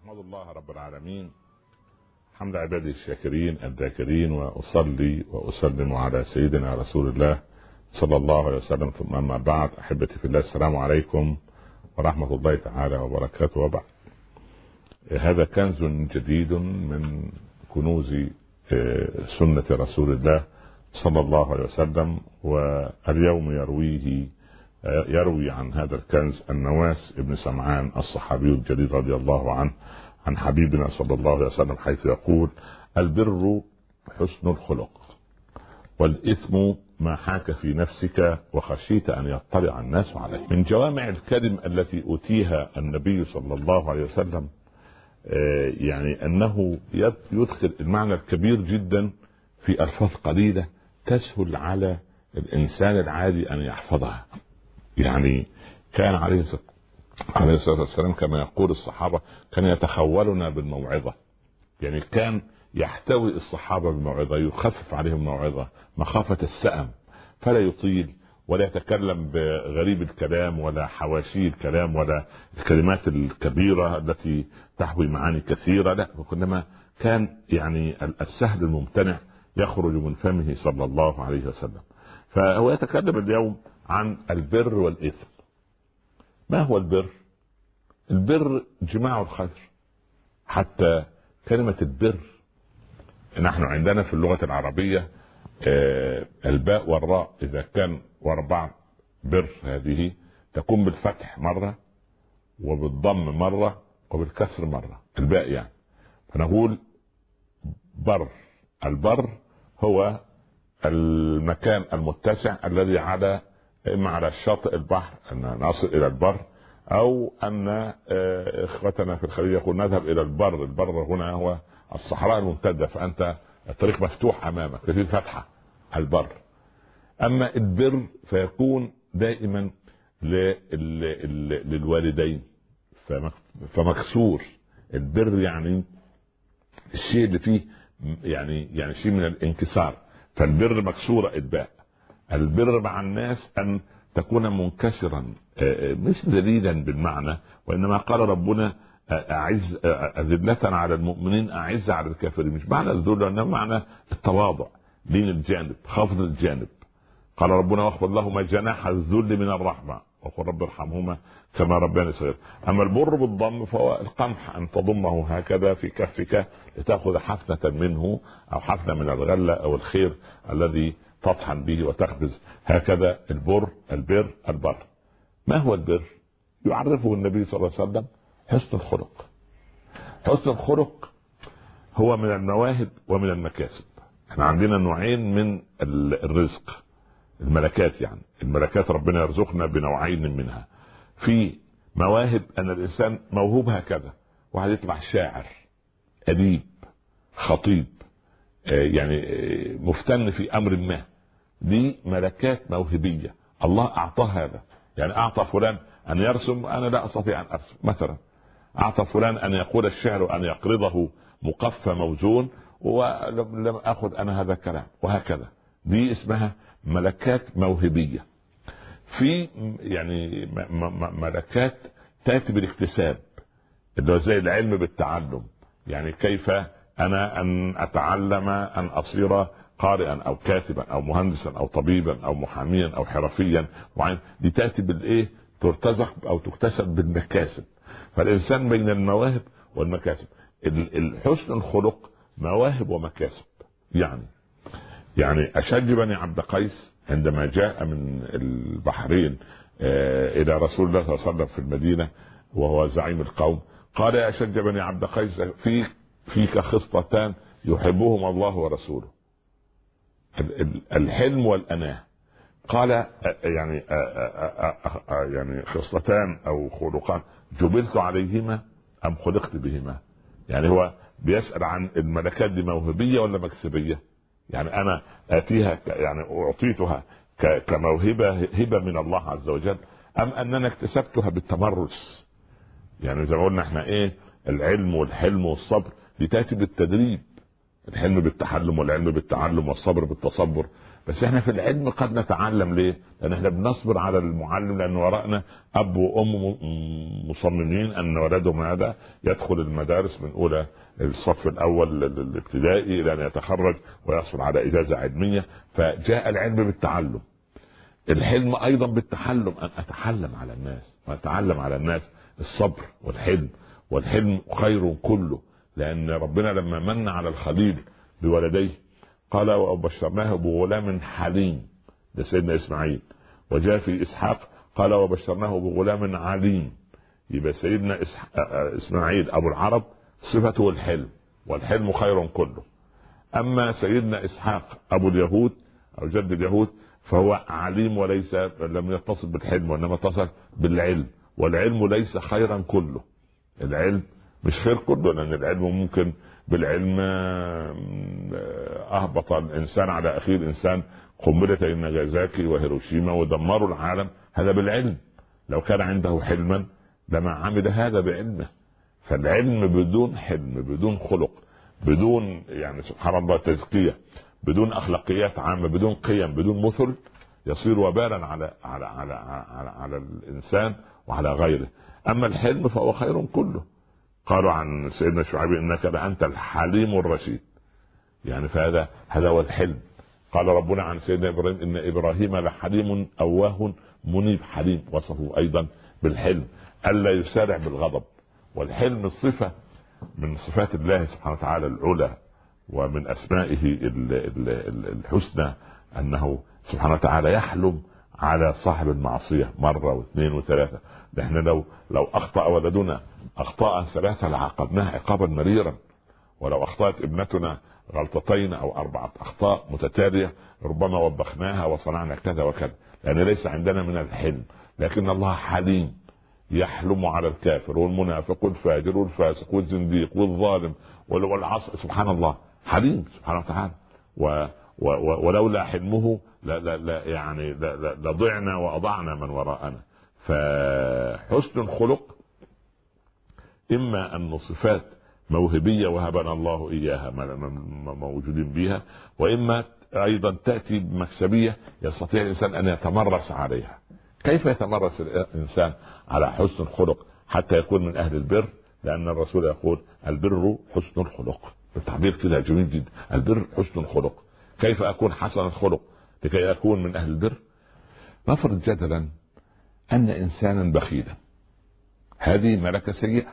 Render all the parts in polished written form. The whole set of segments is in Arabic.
أحمد الله رب العالمين حمد عباده الشاكرين الذاكرين، وأصلي وأسلم على سيدنا رسول الله صلى الله عليه وسلم. ثم أما بعد، أحبتي في الله، السلام عليكم ورحمة الله تعالى وبركاته. وبعد، هذا كنز جديد من كنوز سنة رسول الله صلى الله عليه وسلم، واليوم يروي عن هذا الكنز النواس ابن سمعان الصحابي الجليل رضي الله عنه عن حبيبنا صلى الله عليه وسلم، حيث يقول: البر حسن الخلق، والإثم ما حاك في نفسك وخشيت أن يطلع الناس عليه. من جوامع الكلم التي أوتيها النبي صلى الله عليه وسلم يعني أنه يدخل المعنى الكبير جدا في ألفاظ قليلة تسهل على الإنسان العادي أن يحفظها. يعني كان عليه الصلاة والسلام كما يقول الصحابة كان يتخولنا بالموعظة، يعني كان يحتوي الصحابة بالموعظة، يخفف عليهم الموعظة مخافة السأم، فلا يطيل ولا يتكلم بغريب الكلام ولا حواشي الكلام ولا الكلمات الكبيرة التي تحوي معاني كثيرة، لا، وكلما كان يعني السهل الممتنع يخرج من فمه صلى الله عليه وسلم. فهو يتكلم اليوم عن البر والإثم. ما هو البر؟ البر جماع الخير. حتى كلمة البر نحن عندنا في اللغة العربية الباء والراء إذا كان ورا بر هذه تكون بالفتح مرة وبالضم مرة وبالكسر مرة، الباء يعني. فنقول بر. البر هو المكان المتسع الذي إما على شاطئ البحر أن نصل إلى البر، أو أن إخوتنا في الخليج يقول نذهب إلى البر. البر هنا هو الصحراء الممتدة، فأنت الطريق مفتوح أمامك في فتحة البر. أما البر فيكون دائما للوالدين، فمكسور. البر يعني الشيء اللي فيه يعني شيء من الانكسار، فالبر مكسورة الباء. البر مع الناس أن تكون منكسرا، مش دليلا بالمعنى، وإنما قال ربنا أعز أذلة على المؤمنين أعز على الكافرين. مش معنى الذل، إنما معنى التواضع، لين الجانب، خفض الجانب. قال ربنا: واخفض لهما جناح الذل من الرحمة وقل رب ارحمهما كما ربياني صغير. أما البر بالضم فهو القمح، أن تضمه هكذا في كفك لتأخذ حفنة منه، أو حفنة من الغلة أو الخير الذي تطحن به وتخبز هكذا. البر. ما هو البر؟ يعرفه النبي صلى الله عليه وسلم: حسن الخلق. حسن الخلق هو من المواهب ومن المكاسب. احنا عندنا نوعين من الرزق، الملكات. يعني الملكات ربنا يرزقنا بنوعين منها. في مواهب أن الإنسان موهوب هكذا، واحد يطلع شاعر، أديب، خطيب، يعني مفتن في أمر ما. دي ملكات موهبية الله أعطاه هذا. يعني أعطى فلان أن يرسم، أنا لا أستطيع أن أرسم مثلا. أعطى فلان أن يقول الشعر، أن يقرضه مقفى موزون، ولم أخذ أنا هذا الكلام، وهكذا. دي اسمها ملكات موهبية. في يعني ملكات تأتي بالاكتساب، اللي زي العلم بالتعلم. يعني كيف أنا أن أتعلم أن أصير قارئا أو كاتبا أو مهندسا أو طبيبا أو محاميا أو حرفيا، دي تأتي بالإيه؟ ترتزق أو تكتسب بالمكاسب. فالإنسان بين المواهب والمكاسب. الحسن الخلق مواهب ومكاسب. يعني أشج بني عبد قيس عندما جاء من البحرين إلى رسول الله صلى الله عليه وسلم في المدينة وهو زعيم القوم، قال: يا أشج بني عبد قيس، فيك خصلتان يحبهما الله ورسوله: الحلم والأناة. قال: يعني خصلتان أو خلقان جبلت عليهما أم خلقت بهما؟ يعني هو بيسأل عن الملكات دي موهبية ولا مكسبية؟ يعني أنا آتيها يعني أعطيتها كموهبة، هبة من الله عز وجل، أم أننا اكتسبتها بالتمرس؟ يعني زي ما قلنا احنا العلم والحلم والصبر دي تأتي بالتدريب. الحلم بالتحلم، والعلم بالتعلم، والصبر بالتصبر. بس احنا في العلم قد نتعلم. ليه؟ لان احنا بنصبر على المعلم، لان وراءنا اب وام مصممين ان ولدهم هذا يدخل المدارس من اولى الصف الاول الابتدائي الى ان يتخرج ويحصل على اجازه علميه. فجاء العلم بالتعلم، الحلم ايضا بالتحلم، ان اتحلم على الناس واتعلم على الناس الصبر والحلم. والحلم خير كله، لان ربنا لما من على الخليل بولديه قال وبشرناه بغلام حليم، ده سيدنا اسماعيل. وجاء في اسحاق قال وبشرناه بغلام عليم. يبقى سيدنا اسماعيل ابو العرب صفته الحلم، والحلم خير كله. اما سيدنا اسحاق ابو اليهود او جد اليهود فهو عليم، وليس لم يتصل بالحلم وانما اتصل بالعلم، والعلم ليس خيرا كله. العلم مش خير كله، لان العلم ممكن بالعلم اهبط الانسان على اخيه الانسان قنبلة ناجازاكي وهيروشيما ودمروا العالم، هذا بالعلم. لو كان عنده حلما لما عمل هذا بعلمه. فالعلم بدون حلم، بدون خلق، بدون يعني سبحان الله تزكية، بدون اخلاقيات عامة، بدون قيم، بدون مثل، يصير وبالا على الانسان وعلى غيره. اما الحلم فهو خير كله. قالوا عن سيدنا شعيب انك لانت الحليم الرشيد، يعني فهذا هو الحلم. قال ربنا عن سيدنا ابراهيم ان ابراهيم لحليم اواه منيب. حليم وصفه ايضا بالحلم، الا يسارع بالغضب. والحلم صفه من صفات الله سبحانه وتعالى العلى، ومن اسمائه الحسنى، انه سبحانه وتعالى يحلم على صاحب المعصيه مره واثنين وثلاثه. نحن لو اخطا ولدنا اخطاء ثلاثه لعاقبناه عقابا مريرا، ولو اخطات ابنتنا غلطتين او 4 اخطاء متتاليه ربما وبخناها وصنعنا كذا وكذا، لان ليس عندنا من الحلم. لكن الله حليم، يحلم على الكافر والمنافق والفاجر والفاسق والزنديق والظالم والعصر. سبحان الله حليم سبحانه وتعالى. ولولا حلمه يعني لضعنا واضعنا من وراءنا. فحسن الخلق اما ان صفات موهبية وهبنا الله اياها موجودين بها، واما ايضا تأتي بمكسبية يستطيع الانسان ان يتمرس عليها. كيف يتمرس الانسان على حسن الخلق حتى يكون من اهل البر؟ لان الرسول يقول البر حسن الخلق، التعبير كده جميل جدا، البر حسن الخلق. كيف اكون حسن الخلق لكي اكون من اهل البر؟ نفرض جدلا ان انسانا بخيلا، هذه ملكة سيئة،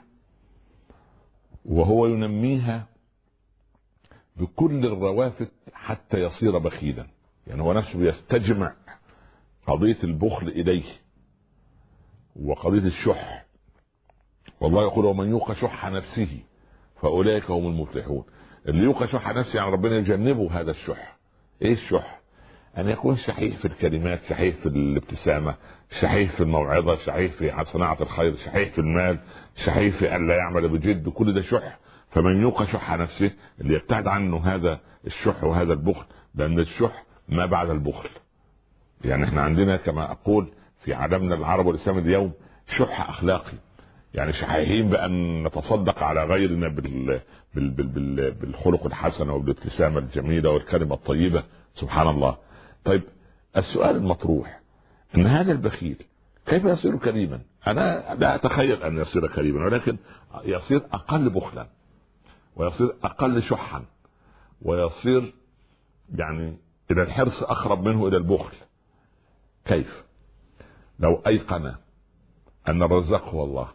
وهو ينميها بكل الروافد حتى يصير بخيلا. يعني هو نفسه يستجمع قضية البخل إليه وقضية الشح. والله يقول ومن يوق شح نفسه فأولئك هم المفلحون. اللي يوق شح نفسه يعني ربنا يجنبه هذا الشح. ايه الشح؟ ان يكون شحيح في الكلمات، شحيح في الابتسامة، شحيح في الموعظة، شحيح في صناعة الخير، شحيح في المال، شحيح في ان لا يعمل بجد. كل ده شح. فمن يوق شح نفسه، اللي يبتعد عنه هذا الشح وهذا البخل، لان الشح ما بعد البخل. يعني احنا عندنا كما اقول في عالمنا العربي والاسلامي اليوم شح اخلاقي، يعني شحيحين بان نتصدق على غيرنا بالخلق الحسن وبالابتسامة الجميلة والكلمة الطيبة. سبحان الله. طيب السؤال المطروح ان هذا البخيل كيف يصير كريما؟ انا لا اتخيل ان يصير كريما، ولكن يصير اقل بخلا، ويصير اقل شحا، ويصير يعني الى الحرص اقرب منه الى البخل. كيف؟ لو ايقن ان الرزاق هو الله،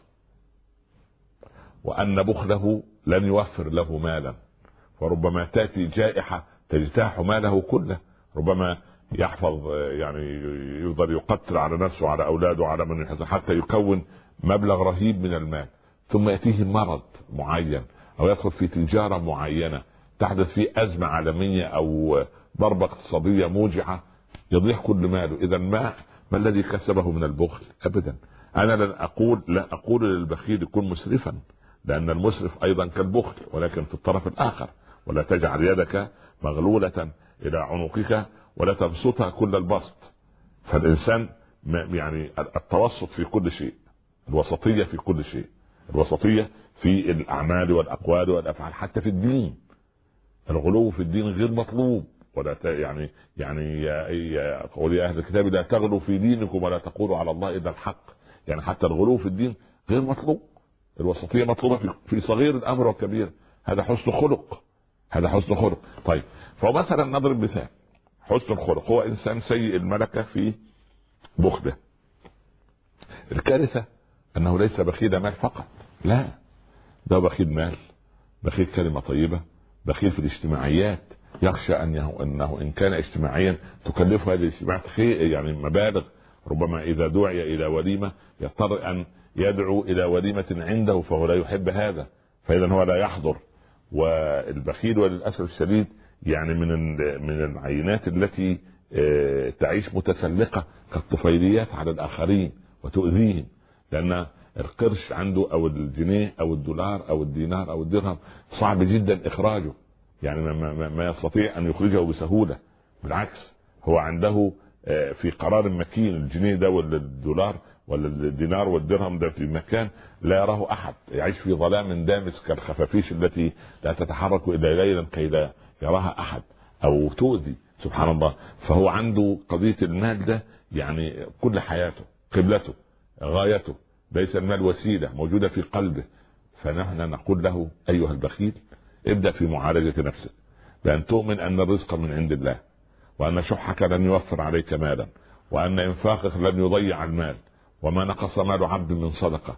وان بخله لن يوفر له مالا، وربما تاتي جائحة تجتاح ماله كله، ربما يحفظ يعني يقدر يقتل على نفسه وعلى اولاده وعلى من يحفظ حتى يكون مبلغ رهيب من المال، ثم يأتيه مرض معين او يدخل في تجارة معينة تحدث فيه ازمة عالمية او ضربة اقتصادية موجعة، يضيع كل ماله. اذا ما الذي كسبه من البخل؟ ابدا. انا لا اقول للبخيل يكون مسرفا، لان المسرف ايضا كالبخل، ولكن في الطرف الاخر. ولا تجعل يدك مغلولة الى عنقك ولا تبسطها كل البسط. فالانسان يعني التوسط في كل شيء، الوسطية في كل شيء، الوسطية في الاعمال والاقوال والافعال، حتى في الدين. الغلو في الدين غير مطلوب، ولا يعني قول يا اهل الكتاب لا تغلوا في دينكم ولا تقولوا على الله الا الحق. يعني حتى الغلو في الدين غير مطلوب، الوسطيه مطلوبه في صغير الامر والكبير. هذا حسن خلق، هذا حسن خلق. طيب، فمثلا نضرب مثال حسن الخلق، هو انسان سيء الملكه في بخله. الكارثه انه ليس بخيل مال فقط، لا، ده بخيل مال، بخيل كلمه طيبه، بخيل في الاجتماعيات، يخشى انه ان كان اجتماعيا تكلفه هذه الاجتماعات يعني مبالغ. ربما اذا دعي الى وليمه يضطر ان يدعو الى وليمه عنده، فهو لا يحب هذا، فاذا هو لا يحضر. والبخيل وللاسف الشديد يعني من العينات التي تعيش متسلقه كالطفيليات على الاخرين وتؤذيهم، لان القرش عنده او الجنيه او الدولار او الدينار او الدرهم صعب جدا اخراجه، يعني ما يستطيع ان يخرجه بسهوله. بالعكس، هو عنده في قرار مكين، الجنيه ده ولا الدولار ولا الدينار والدرهم ده في مكان لا يراه احد، يعيش في ظلام دامس كالخفافيش التي لا تتحرك الا ليلا كي لا يراها احد او تؤذي. سبحان الله. فهو عنده قضيه المال ده يعني كل حياته، قبلته، غايته، ليس المال وسيله موجوده في قلبه. فنحن نقول له ايها البخيل، ابدا في معالجه نفسك بان تؤمن ان الرزق من عند الله، وان شحك لن يوفر عليك مالا، وان انفاقك لن يضيع المال، وما نقص مال عبد من صدقه.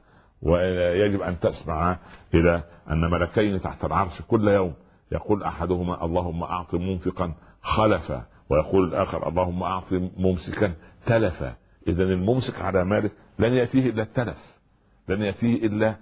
ويجب ان تسمع الى ان ملكين تحت العرش كل يوم، يقول احدهما اللهم اعط منفقا خلفا، ويقول الاخر اللهم اعط ممسكا تلفا. اذا الممسك على ماله لن ياتيه الا التلف، لن ياتيه الا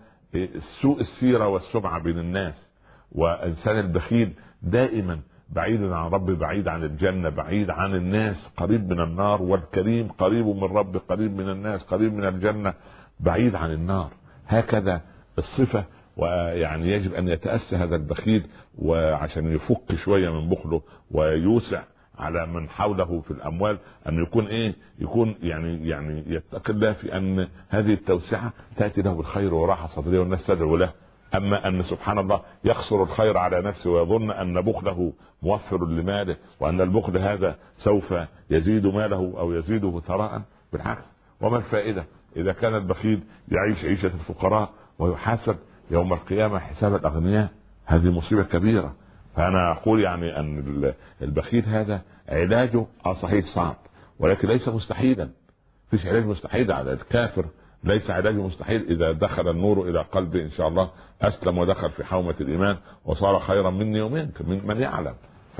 سوء السيره والسمعه بين الناس. وانسان البخيل دائما بعيد عن ربه، بعيد عن الجنه، بعيد عن الناس، قريب من النار. والكريم قريب من ربه، قريب من الناس، قريب من الجنه، بعيد عن النار. هكذا الصفه. ويعني يجب ان يتاسى هذا البخيل، وعشان يفك شويه من بخله ويوسع على من حوله في الاموال، ان يكون يعني يتقي الله في ان هذه التوسعه تاتي له بالخير وراحه صدريه والناس تدعو له. اما ان سبحان الله يقصر الخير على نفسه ويظن ان بخله موفر لماله، وان البخل هذا سوف يزيد ماله او يزيده ثراء، بالعكس. وما الفائده اذا كان البخيل يعيش عيشه الفقراء ويحاسب يوم القيامه حساب الاغنياء؟ هذه مصيبه كبيره. فانا اقول يعني ان البخيل هذا علاجه صحيح صعب، ولكن ليس مستحيلا. فيش علاج مستحيل على الكافر، ليس علاج مستحيل. اذا دخل النور الى قلبه ان شاء الله اسلم ودخل في حومه الايمان وصار خيرا مني ومنك، من يعلم.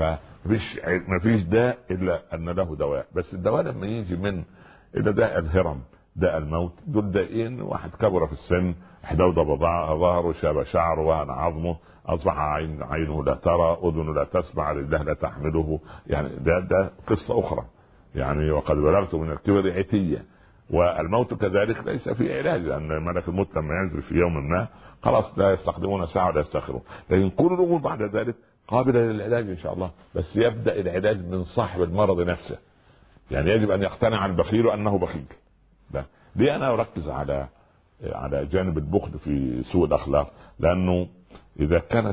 فمفيش داء الا ان له دواء، بس الدواء لما يجي من الى داء الهرم، داء الموت، دول دائين. واحد كبر في السن، احدود ظهره، شاب شعره، وهن عظمه، اصبح عينه لا ترى، اذنه لا تسمع، رجله لا تحمله. يعني ده قصه اخرى. يعني وقد بلغت من الكبر عتيه. والموت كذلك ليس في علاج، لان ملك الموت لما ينزل في يوم ما خلاص لا يستخدمون ساعه ولا يستخرون، لكن كل الامور بعد ذلك قابله للعلاج ان شاء الله. بس يبدا العلاج من صاحب المرض نفسه. يعني يجب ان يقتنع البخيل انه بخيل. ليه انا اركز على جانب البخل في سوء الاخلاق؟ لانه اذا كانت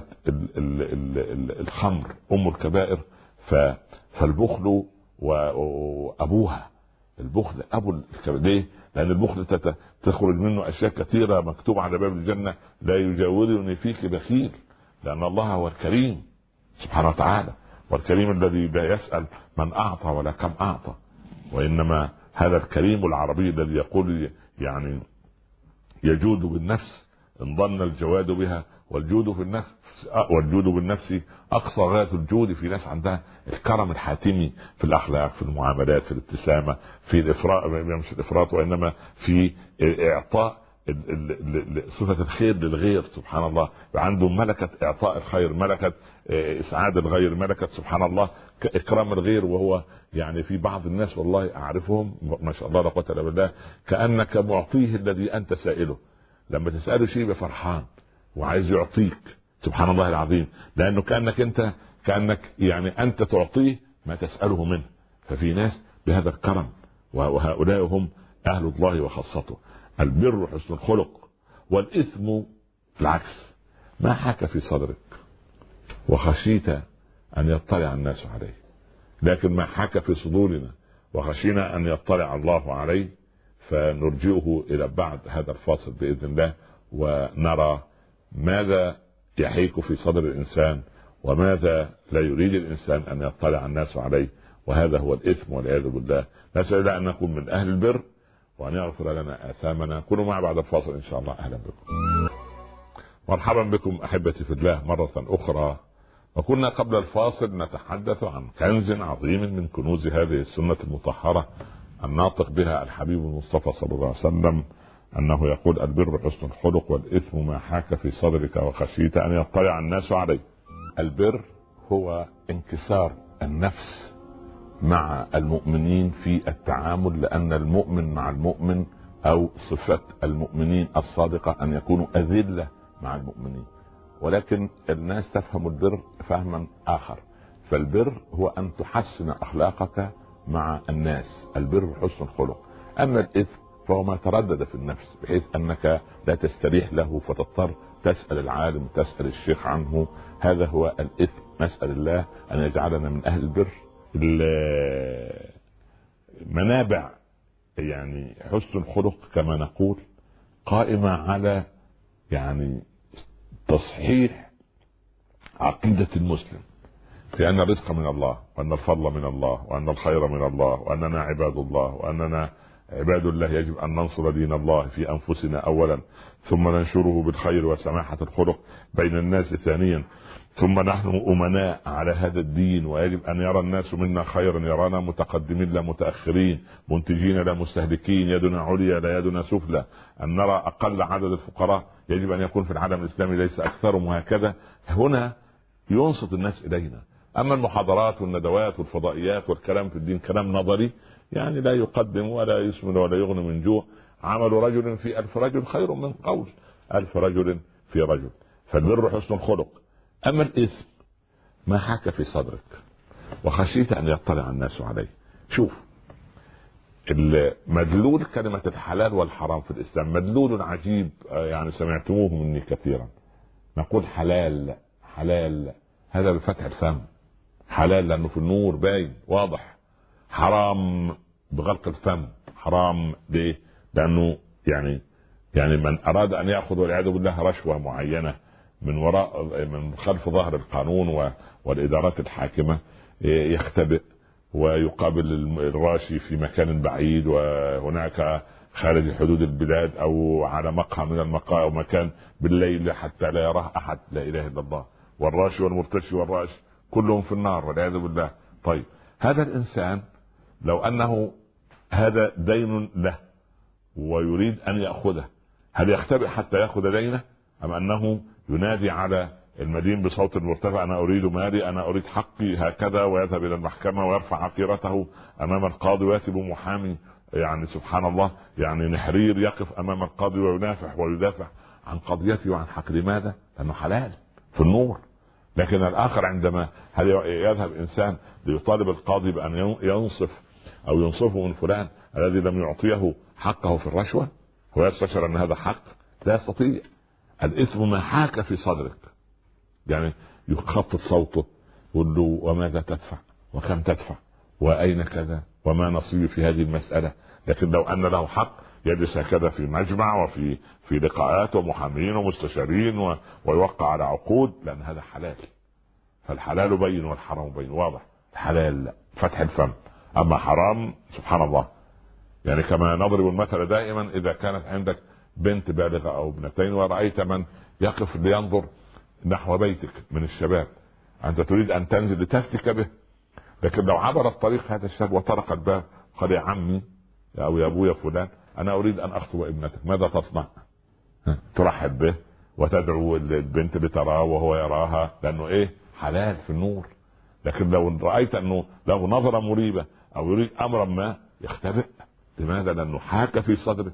الخمر ام الكبائر، فالبخل وابوها. البخل ابو الكبائر. ليه؟ لان البخل تخرج منه اشياء كثيره مكتوب على باب الجنه لا يجاورني فيك بخيل، لان الله هو الكريم سبحانه وتعالى، والكريم الذي لا يسال من اعطى ولا كم اعطى، وانما هذا الكريم العربي الذي يقول يعني يجود بالنفس ان ظن الجواد بها، والجود بالنفس اقصى غايه الجود. في ناس عندها الكرم الحاتمي في الاخلاق، في المعاملات، في الابتسامه، في الافراط، مش الافراط وانما في اعطاء صفه الخير للغير. سبحان الله، عنده ملكه اعطاء الخير، ملكه اسعاد الغير، ملكه سبحان الله اكرام الغير. وهو يعني في بعض الناس والله اعرفهم ما شاء الله لا قوه الا بالله، كانك معطيه الذي انت سائله. لما تساله شيء بفرحان وعايز يعطيك، سبحان الله العظيم، لانه كانك يعني انت تعطيه ما تساله منه. ففي ناس بهذا الكرم، وهؤلاء هم اهل الله وخاصته. البر حسن الخلق، والاثم العكس، ما حاك في صدرك وخشيت ان يطلع الناس عليه. لكن ما حاك في صدورنا وخشينا أن يطلع الله عليه فنرجئه إلى بعد هذا الفاصل بإذن الله، ونرى ماذا يحيك في صدر الإنسان وماذا لا يريد الإنسان أن يطلع الناس عليه، وهذا هو الإثم والعياذ بالله. نسأل الله أن نكون من أهل البر وأن يغفر لنا آثامنا. كونوا معي بعد الفاصل إن شاء الله. أهلا بكم، مرحبا بكم أحبتي في الله مرة أخرى. وكنا قبل الفاصل نتحدث عن كنز عظيم من كنوز هذه السنة المطهرة الناطق بها الحبيب المصطفى صلى الله عليه وسلم، أنه يقول: البر حسن الخلق والإثم ما حاك في صدرك وخشيت أن يطلع الناس عليه. البر هو انكسار النفس مع المؤمنين في التعامل، لأن المؤمن مع المؤمن أو صفة المؤمنين الصادقة أن يكونوا أذلة مع المؤمنين، ولكن الناس تفهم البر فهما آخر. فالبر هو أن تحسن أخلاقك مع الناس، البر حسن الخلق. أما الإثم فهو ما تردد في النفس بحيث أنك لا تستريح له فتضطر تسأل العالم تسأل الشيخ عنه. هذا هو الإثم. نسأل الله أن يجعلنا من أهل البر. المنابع يعني حسن الخلق كما نقول قائمة على يعني تصحيح عقيدة المسلم في أن الرزق من الله، وأن الفضل من الله، وأن الخير من الله، وأننا عباد الله، وأننا عباد الله يجب أن ننصر دين الله في أنفسنا أولا، ثم ننشره بالخير وسماحة الخلق بين الناس ثانيا، ثم نحن أمناء على هذا الدين، ويجب أن يرى الناس منا خيرا، يرانا متقدمين لا متأخرين، منتجين لا مستهلكين، يدنا عليا لا يدنا سفلى، أن نرى أقل عدد الفقراء يجب أن يكون في العالم الإسلامي ليس أكثرهم، وهكذا. هنا ينصت الناس إلينا. أما المحاضرات والندوات والفضائيات والكلام في الدين كلام نظري يعني لا يقدم ولا يسمن ولا يغني من جوع. عمل رجل في 1000 رجل خير من قول 1000 رجل في رجل. فالبر حسن الخلق. أما الإثم ما حاك في صدرك وخشيت أن يطلع الناس عليه. شوف مدلول كلمة الحلال والحرام في الإسلام مدلول عجيب، يعني سمعتموه مني كثيرا. نقول حلال حلال هذا بفتح الفم، حلال لأنه في النور باين واضح. حرام بغلق الفم. حرام ليه؟ لأنه يعني من أراد أن يأخذ والعياذ بالله رشوة معينة من خلف ظهر القانون والإدارات الحاكمة يختبئ ويقابل الراشي في مكان بعيد، وهناك خارج حدود البلاد أو على مقهى من المقاهي أو مكان بالليل حتى لا يراه أحد. لا إله إلا الله. والراشي والمرتشي والراشي كلهم في النار والعياذ بالله. طيب هذا الإنسان لو أنه هذا دين له ويريد أن يأخذه، هل يختبئ حتى يأخذ دينه، أم أنه ينادي على المدين بصوت مرتفع: أنا أريد مالي، أنا أريد حقي، هكذا، ويذهب إلى المحكمة ويرفع عقيرته أمام القاضي ويأتي بمحامي يعني سبحان الله يعني نحرير يقف أمام القاضي وينافح ويدافع عن قضيته وعن حق. لماذا؟ لأنه حلال في النور. لكن الآخر عندما هل يذهب إنسان ليطالب القاضي بأن ينصف أو ينصفه من فلان الذي لم يعطيه حقه في الرشوة، هو يستشعر أن هذا حق؟ لا يستطيع. الإثم ما حاك في صدرك، يعني يخفض صوته يقول له: وماذا تدفع؟ وكم تدفع؟ وأين كذا؟ وما نصيب في هذه المسألة؟ لكن لو أن له حق يجلس هكذا في مجمع وفي لقاءات ومحامين ومستشارين ويوقع على عقود، لأن هذا حلال. فالحلال بين والحرام بين واضح. الحلال فتح الفم، أما حرام سبحان الله. يعني كما نضرب المثل دائما: إذا كانت عندك بنت بالغة أو ابنتين ورأيت من يقف لينظر نحو بيتك من الشباب، أنت تريد أن تنزل لتفتك به، لكن لو عبر الطريق هذا الشاب وطرق الباب قال: يا عمي أو يا أبويا فلان أنا أريد أن أخطب ابنتك، ماذا تصنع؟ ترحب به وتدعو البنت لتراه وهو يراها، لأنه إيه؟ حلال في النور. لكن لو رأيت أنه له نظرة مريبة أو يريد أمرا ما يختبئ. لماذا؟ لأنه حاك في صدره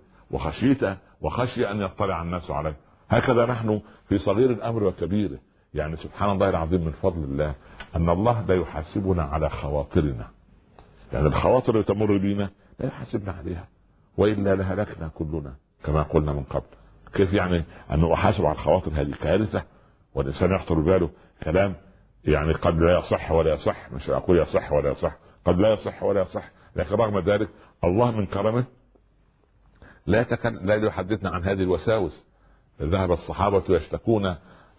وخشي أن يطلع الناس عليه. هكذا نحن في صغير الأمر وكبيره. يعني سبحان الله العظيم من فضل الله أن الله لا يحاسبنا على خواطرنا. يعني الخواطر اللي تمر بنا لا يحاسبنا عليها، وإلا لهلكنا كلنا كما قلنا من قبل. كيف يعني أنه أحاسب على الخواطر؟ هذه كارثة. والإنسان يخطر باله كلام يعني قد لا يصح ولا يصح، مش أقول يصح ولا يصح، قد لا يصح ولا يصح، لكن رغم ذلك الله من كرمه لا يحدثنا عن هذه الوساوس. ذهب الصحابة يشتكون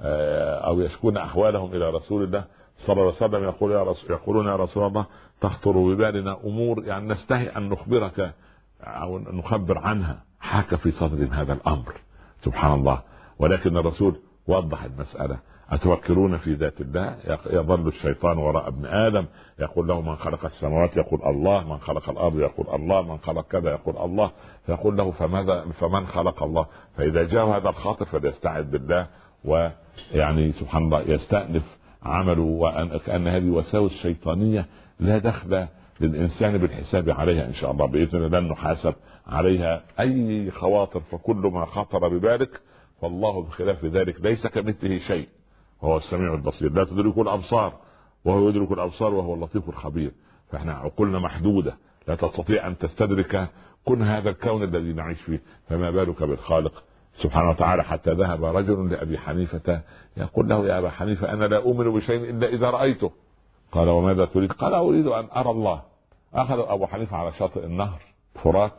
أو يشكون أحوالهم إلى رسول الله صلى الله عليه وسلم، يقولون يا رسول الله تخطر ببالنا أمور يعني نستحي أن نخبرك أو نخبر عنها، حاك في صدر هذا الأمر سبحان الله. ولكن الرسول وضح المسألة: أتفكرون في ذات الله؟ يظل الشيطان وراء ابن آدم يقول له من خلق السماوات يقول الله، من خلق الأرض يقول الله، من خلق كذا يقول الله، فيقول له فمن خلق الله؟ فإذا جاء هذا الخاطر فليستعذ بالله، ويعني سبحان الله يستأنف عمله، وكأن هذه وساوس شيطانية لا دخل للإنسان بالحساب عليها إن شاء الله بإذن الله، لن نحاسب عليها أي خواطر، فكل ما خطر ببالك فالله بخلاف ذلك ليس كمثله شيء وهو السميع البصير، لا تدرك الأبصار وهو يدرك الأبصار وهو اللطيف الخبير. فإحنا عقولنا محدودة لا تستطيع أن تستدرك كن هذا الكون الذي نعيش فيه، فما بالك بالخالق سبحانه وتعالى. حتى ذهب رجل لأبي حنيفة يقول له: يا أبا حنيفة أنا لا أؤمن بشيء إلا إذا رأيته. قال: وماذا تريد؟ قال: أريد أن أرى الله. أخذ أبو حنيفة على شاطئ النهر فرات،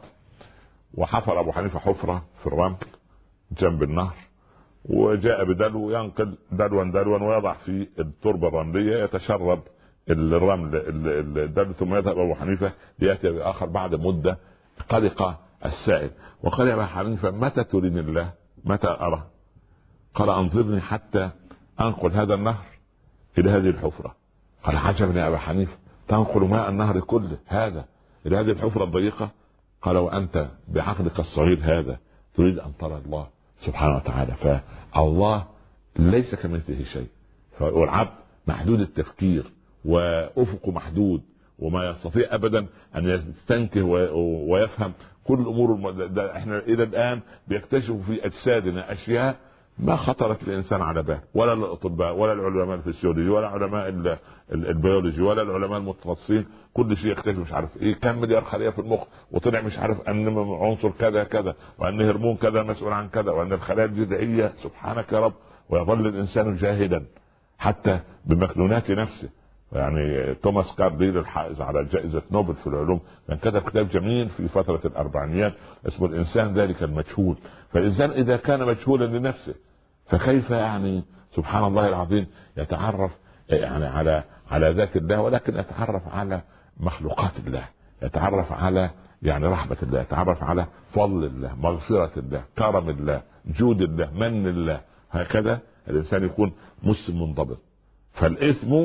وحفر أبو حنيفة حفرة في الرمل جنب النهر، وجاء بدلو ينقل دلوا ويضع في التربة الرملية يتشرب الرمل الدلو، ثم يذهب أبو حنيفة ليأتي بآخر بعد مدة قلق السائل وقال: يا أبا حنيفة متى تريني الله؟ متى أرى؟ قال: أنظرني حتى أنقل هذا النهر إلى هذه الحفرة. قال: عجبا يا أبا حنيفة، تنقل ماء النهر كله هذا إلى هذه الحفرة الضيقة؟ قال: وأنت بعقلك الصغير هذا تريد أن ترى الله سبحانه وتعالى؟ فالله ليس كمثله شيء، والعبد محدود التفكير وأفقه محدود، وما يستطيع أبدا أن يستنكر ويفهم كل الأمور. احنا إلى الآن بيكتشفوا في أجسادنا أشياء ما خطرت الإنسان على بال، ولا الأطباء ولا العلماء الفسيولوجي ولا علماء البيولوجي ولا العلماء المتخصصين، كل شيء يكتشف مش عارف ايه كم مليار خلية في المخ، وطلع مش عارف ان عنصر كذا كذا، وان هرمون كذا مسؤول عن كذا، وان الخلايا الجذعية سبحانك يا رب. ويظل الإنسان جاهلا حتى بمكنونات نفسه. يعني توماس كارديل الحائز على جائزة نوبل في العلوم كان كتب كتاب جميل في فترة الأربعينيات اسمه الإنسان ذلك المجهول. فالإنسان إذا كان مجهولا لنفسه فكيف يعني سبحان الله العظيم يتعرف يعني على ذات الله، ولكن يتعرف على مخلوقات الله، يتعرف على يعني رحمة الله، يتعرف على فضل الله، مغفرة الله، كرم الله، جود الله، من الله. هكذا الإنسان يكون مسلم منضبط. فالإثم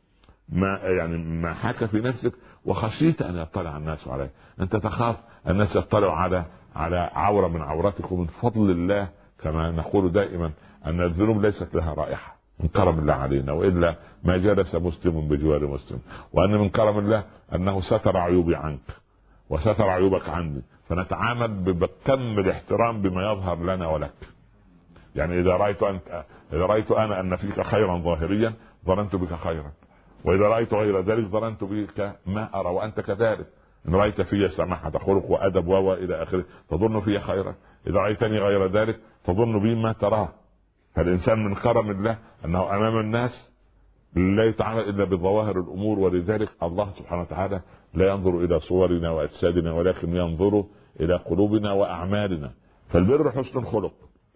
ما حاك في نفسك وخشيت ان يطلع الناس عليه، انت تخاف الناس يطلعوا على عورة من عوراتك. ومن فضل الله كما نقول دائما ان الذنوب ليست لها رائحة، من كرم الله علينا، والا ما جلس مسلم بجوار مسلم. وان من كرم الله انه ستر عيوبي عنك وستر عيوبك عني، فنتعامل بكم الاحترام بما يظهر لنا ولك. يعني اذا رايت انا ان فيك خيرا ظاهريا ظننت بك خيرا، وإذا رأيت غير ذلك ظننت بك ما أرى وأنت كذلك. إن رأيت في سماحة خلق وأدب إلى آخره تظن في خيرا، إذا رأيتني غير ذلك تظن بي ما تراه. فالإنسان من كرم الله أنه أمام الناس لا يتعامل إلا بظواهر الأمور، ولذلك الله سبحانه وتعالى لا ينظر إلى صورنا وأجسادنا ولكن ينظر إلى قلوبنا وأعمالنا. فالبر حسن الخلق،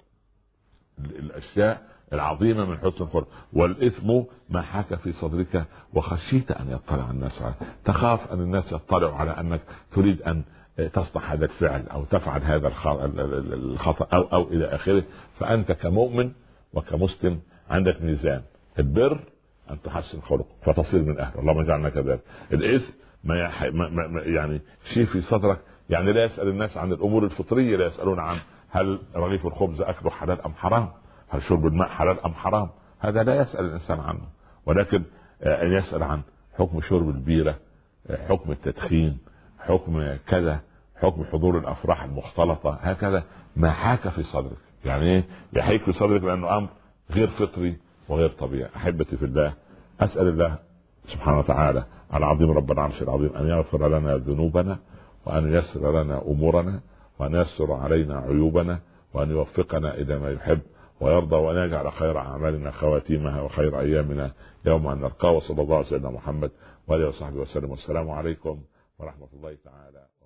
الأشياء العظيمة من حسن الخلق. والإثم ما حاك في صدرك وخشيت أن يطلع الناس عليك، تخاف أن الناس يطلعوا على أنك تريد أن تصنع هذا الفعل أو تفعل هذا الخطأ أو إلى آخره. فأنت كمؤمن وكمسلم عندك ميزان: البر أن تحسن خلق فتصير من أهله، اللهم اجعلنا كذلك. الإثم ما يعني شيء في صدرك، يعني لا يسأل الناس عن الأمور الفطرية، لا يسألون عن هل رغيف الخبز أكله حلال أم حرام، هل شرب الماء حلال أم حرام، هذا لا يسأل الإنسان عنه. ولكن أن يسأل عن حكم شرب البيرة، حكم التدخين، حكم كذا، حكم حضور الأفراح المختلطة، هكذا ما حاك في صدرك. يعني ايه يحيك في صدرك؟ لأنه أمر غير فطري وغير طبيعي. أحبتي في الله، أسأل الله سبحانه وتعالى العظيم رب العرش العظيم أن يغفر لنا ذنوبنا، وأن يسر لنا أمورنا، وأن يسر علينا عيوبنا، وأن يوفقنا إلى ما يحب، ويرضى، وأن يجعل خير أعمالنا خواتيمها وخير أيامنا يوم أن نلقاه. وصلى الله على سيدنا محمد وآله وصحبه وسلم، والسلام عليكم ورحمة الله تعالى.